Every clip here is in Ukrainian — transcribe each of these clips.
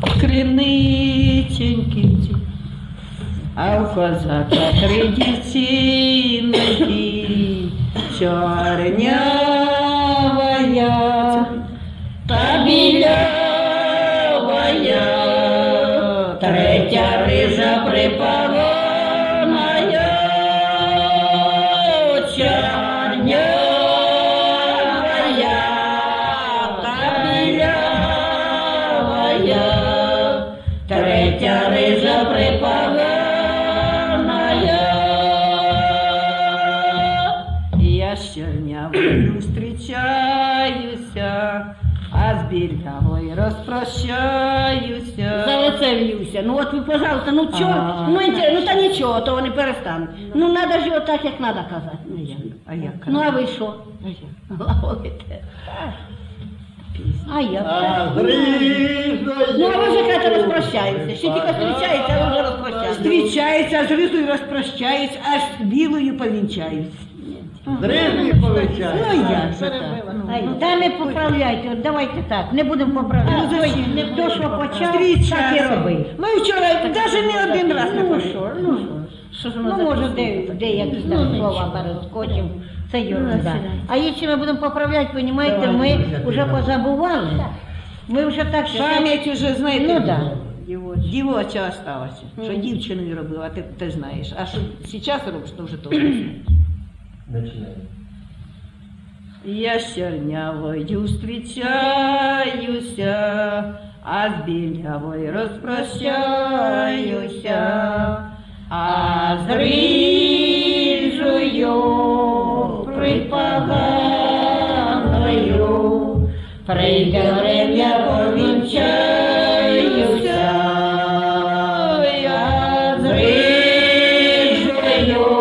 криниченькі, а в козака 3 дівчинки, чорнявая та білявая, 3 рижа припаваная, чорнявая та білявая, 3 рижа припаваная. Я з чорнявою зустрічаюся, а з білявою розпрощаюся. За лице в'юся. Ну от ви, пожалуйста, ну чого? Ну та нічого, то вони перестануть. Ну треба ж його так, як треба казати. А як? Ну а ви що? А як? Глаголите. А я Гризою. Ну а ви вже кажете, розпрощаюся. Ще тільки зустрічається, а ви вже розпрощаєтеся. Зустрічається, з ризою розпрощається, аж з білою повінчаються. Древні Ну повечають. як же так? Та не поправляйте, от давайте так, не будемо поправляти. Не хто що почав, так і Зустрічався. робив. Ми вчора навіть не один раз не пішов. Що ж воно може де якісь там слова перескочимо, це ерунда. А якщо ми будемо поправляти, розумієте, ми вже позабували. Ми вже так Пам'ять уже, знаєте, Ну да. дівоча осталася, що дівчиною робила, ти знаєш. А що зараз робиш, то вже того. Починаємо. Я з чорнявою зустрічаюся, а з білявою розпрощаюся, а з рижою припаганою прийде время повінчаюся, а з рижою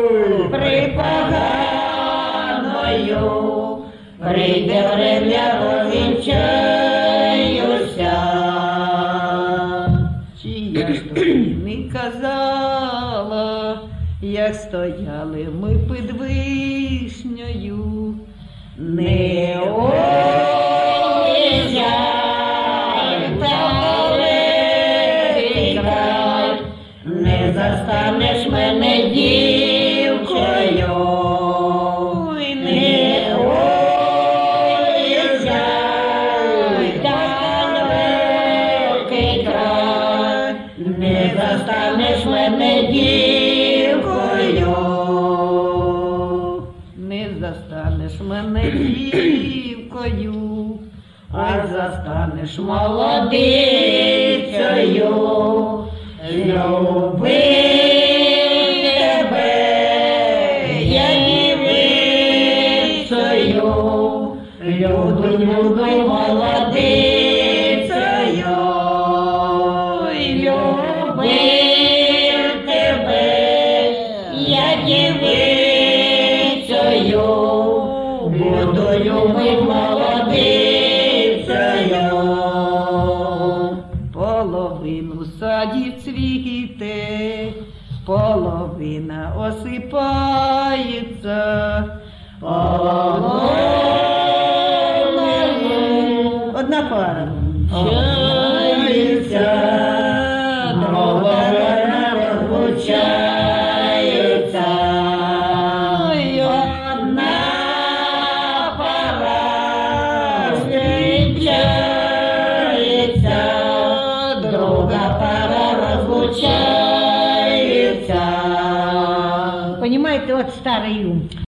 припаганою прийде время повінчаюся. Чи я ж тобі не казала, як стояли ми під вишнею, не уїжджай далекий край, не застанеш мене дівкою. Не уїжджай далекий край, не застанеш мене дівкою. Не застанеш мене дівкою, а застанеш молодицею. Люби тебе, я дівицею, люби молодицею, любив тебе, я дівицею, буду любив молодицею. Половину садів цвіте, половина осипається, одна пара. Чається, друга розлучається, одна пара зустрічається, друга пара розлучається. Понимаете, от старий ум.